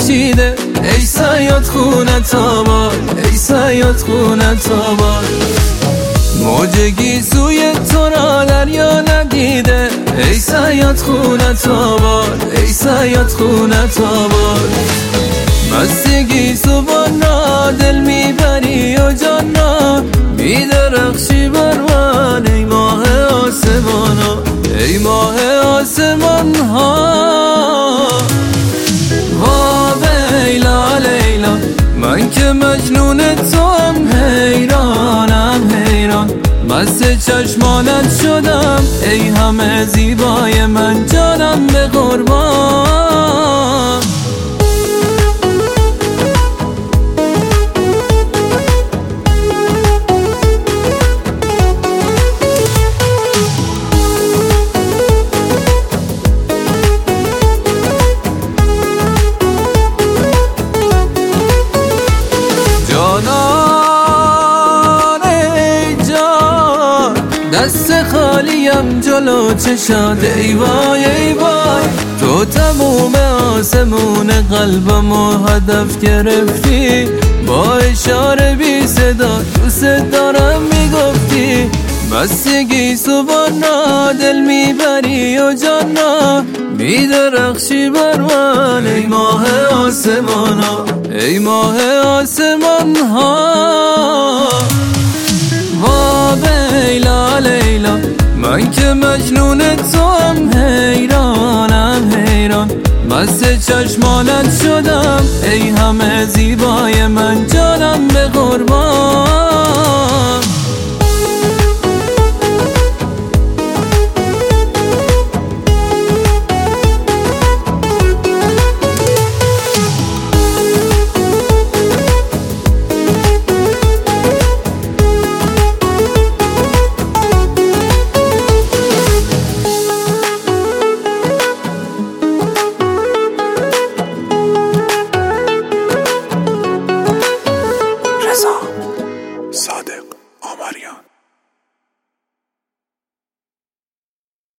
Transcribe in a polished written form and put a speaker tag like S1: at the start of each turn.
S1: درخشیده ای صیاد خونت آباد، ای صیاد خونت آباد. موج گیسوی تو را دریا ندیده ای صیاد خونت آباد، ای صیاد خونت آباد. مست گیسوان را دل میبری و جان را میدرخشی بر من ای ماه آسمان ها، ای ماه آسمان ها. لیلا لیلا من که مجنون تو هم حیرانم حیران، مست چشمانت شدم ای همه زیبای من جانم به قربان. دست خالیم جلو چشات ای وای ای وای، تو تموم آسمون قلبمو هدف گرفتی، با اشاره بی صدا دوست دارم میگفتی. مست گیسوان را دل میبری و جان را میدرخشی بر من ای ماه آسمان ها، ای ماه آسمان ها. لیلا لیلا من که مجنون تو هم حیرانم حیران، مست چشمانت شدم ای همه زیبای من جانم به قربان.